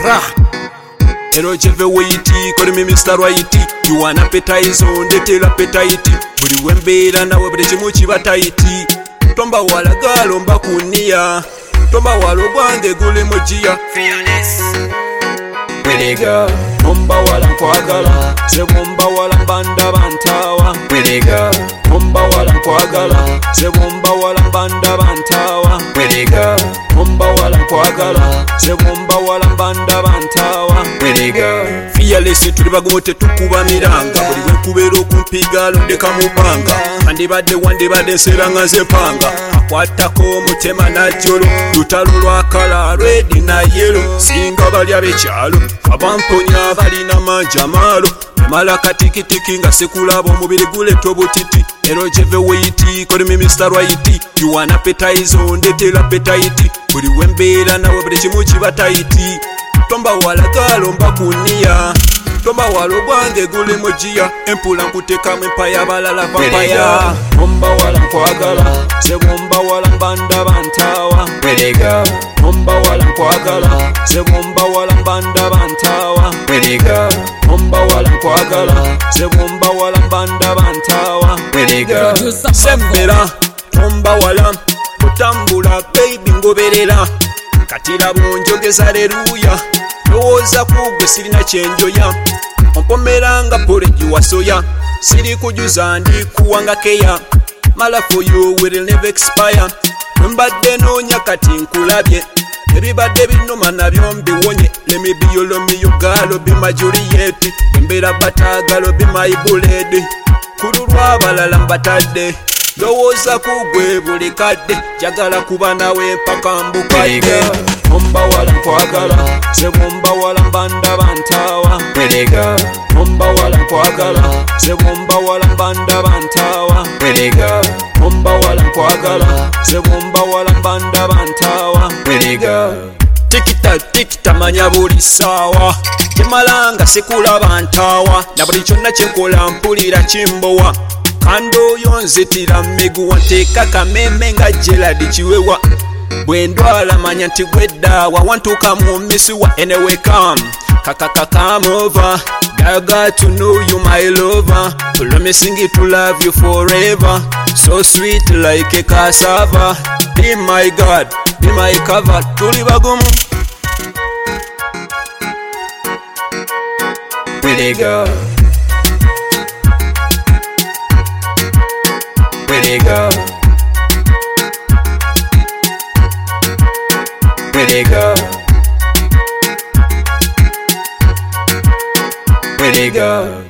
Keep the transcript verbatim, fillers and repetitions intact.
Rah. Ero cheve weiti, kodi mi Mister Right. You wanna appetite, ndetera appetite. Buli wembeera nawe buli kimu kiba tight. Tomba wala galo mba kunia. Tomba wala gwange guli mujiya. Fearless. Pretty girl, Mumba wala nkwagala, se Mumba wala mbanda bantawa. Pretty girl, Mumba wala nkwagala, se Mumba wala mbanda bantawa. pretty girl, Mumba wala nkwagala, se Mumba wala mbanda bantawa. pretty girl. Fearless tuli bagumu tetukuba miranga, buli wekubeera okumpiga londeka mupanga. Kandibadde wandibadde nseera nga nze panga, akwatako omutema najjolo, lutalo lwa kala red na yellow. Singa bali ab'ekyalo abamponya balina manja maalo, mala katikitiki nga sekulaba omubiri guleta obutiti. Ero cheve weiti, kodi mi Mister Right. You wanna appetite, ndetera appetite. Buli wembeera nawe buli kimu kiba tight. Tomba wala galo mba kunia. Tomba wala gwange guli mujiya. Empula nkutekamu empaya balala papaya. Mumba wala nkwagala, se Mumba wala mbanda bantawa. Pretty girl, Mumba wala nkwagala, se Mumba wala mbanda bantawa. pretty girl, Mumba wala nkwagala, se Mumba wala mbanda bantawa. pretty girl. Sembera, tomba wala, kutambula baby ngoberera. Katira bunjogeza haleluya, lowooza kugwe sirina kyenjoya. Ompomera nga porridge wa soya, siri kujuza ndi kuwanga keya. Mala for you will never expire. Mbadde noonya kati nkulabye, ebibadde binuma nabyo mbiwonye. Let me be your Romeo, galo be my Juliet. Mbera batagalo be my bullet. Kululwa abalala mbatadde, lowooza kugwe buli kadde. Jagala kuba nawe mpaka mbukadde. Mumba wala nkwagala, se Mumba wala mbanda bantawa. Pretty girl, Mumba wala nkwagala, se Mumba wala mbanda bantawa. pretty girl, Mumba wala nkwagala, se Mumba wala mbanda bantawa. pretty girl. Tikita tikita manya buli sawa, temalanga sekulaba ntawa. Na buli kyonna kyenkola mpulira kimbowa, kando yonzitira miguwa. Nteeka kameme nga Gerald Kiwewa, bwendwala manya nti gweddaawa. Wantuuka mu misiwa anyway come, kakaka come over. I got to know you my lover, promising it to love you forever. So sweet like a cassava, be my God, be my cover. Tuli bagumu. Pretty girl, pretty girl, pretty girl, pretty girl.